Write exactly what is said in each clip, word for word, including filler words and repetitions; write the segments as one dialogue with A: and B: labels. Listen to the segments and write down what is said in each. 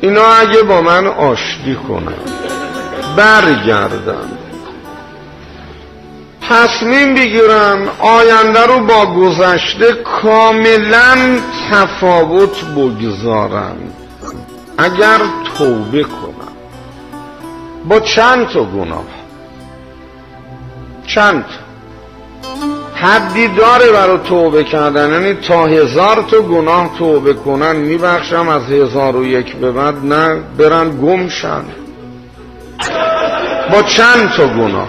A: اینا اگه با من آشتی کنن برگردن تصمیم بگیرن آینده رو با گذشته کاملا تفاوت بگذارن، اگر توبه کنن با چند تا گناه، چند حدی داره برای توبه کردن، یعنی تا هزار تا گناه توبه کنن میبخشم، از هزار و یک به بعد نه برن گمشن. با چند تا گناه،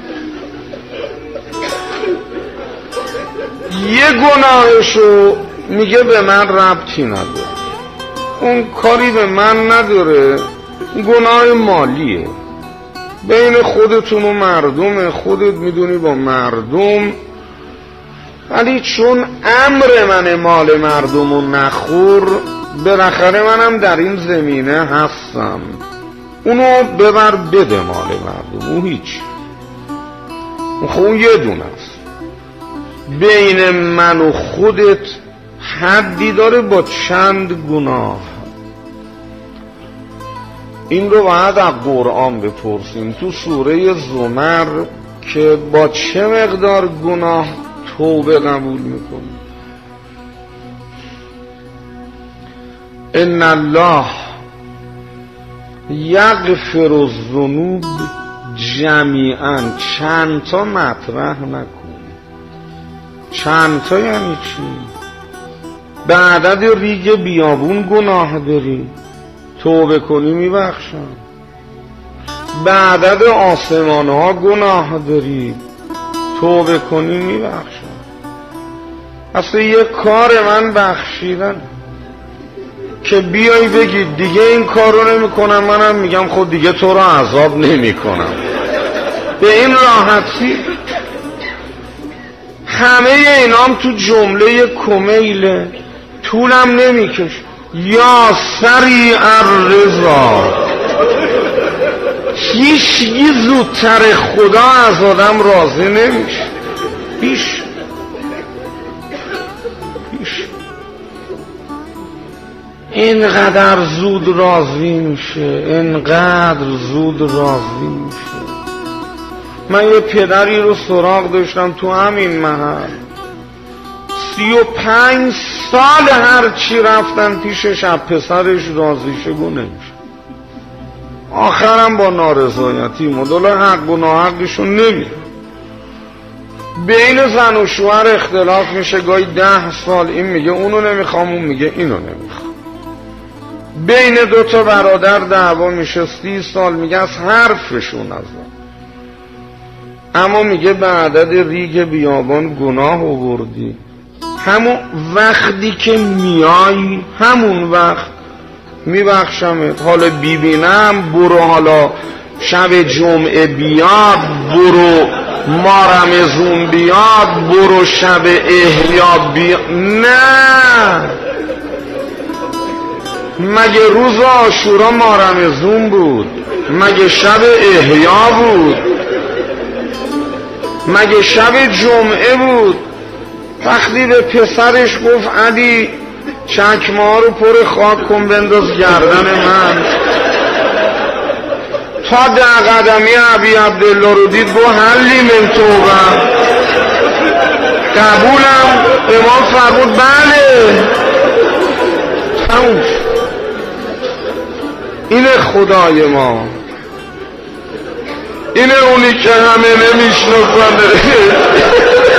A: یه گناهشو میگه به من ربطی نداره، اون کاری به من نداره، گناه مالیه بین خودتون و مردم، خودت میدونی با مردم، ولی چون امر من مال مردم و نخور، بالاخره منم در این زمینه هستم، اونو ببر بده مال مردم، اون هیچ، خب اون یه دونه است. بین من و خودت حدی داره با چند گناه. این رو باید از قرآن بپرسیم تو سوره زمر که با چه مقدار گناه توبه قبول میکنه. ان الله یغفر الذنوب جمیعا. چند تا مطرح نکن. چند تا یعنی چی؟ به عدد ریگ بیابون گناه داری، توبه کنی میبخشم. به عدد آسمان ها گناه داری، توبه کنی میبخشم. اصلا یه کار من بخشیدن که بیای بگی دیگه این کار رو نمی کنم، منم میگم خود دیگه تو رو عذاب نمی کنم. به این راحتی همه اینام تو جمله کمیله، طولم نمیکش. یا سریع الرضا، هیچی زودتر خدا از آدم راضی نمیشه. هیچ هیچ اینقدر زود راضی میشه، اینقدر زود راضی میشه. من یه پدری رو سراغ داشتم تو همین محل، سی و پنج سال هر چی رفتن پیشش از پسرش راضی شگو نمیشه. آخرم با نارضایتی مدل حق و ناحقشون نمیره. بین زن و شوهر اختلاف میشه، گاهی ده سال این میگه اونو نمیخوام، اون میگه اینو نمیخوام. بین دو تا برادر دعوا میشه، سی سال میگه از حرفشون نزن، اما میگه به عدد ریگ بیابان گناه آوردی. همون وقتی که میای همون وقت میبخشمت. حالا بیبینم برو، حالا شب جمعه بیاد برو، ما رمضون بیاد برو، شب احیا بیاد. نه، مگه روز عاشورا ما رمضون بود؟ مگه شب احیا بود؟ مگه شب جمعه بود؟ وقتی به پسرش گفت علی چکمه ها رو پر خاک کن بنداز گردن من، تا ده قدمی ابی عبدالله رو دید گفت حلی من توبه، قبولم. امام فرمود بله. تموم. اینه خدای ما، اینه اونی که همه نمیشناسنه.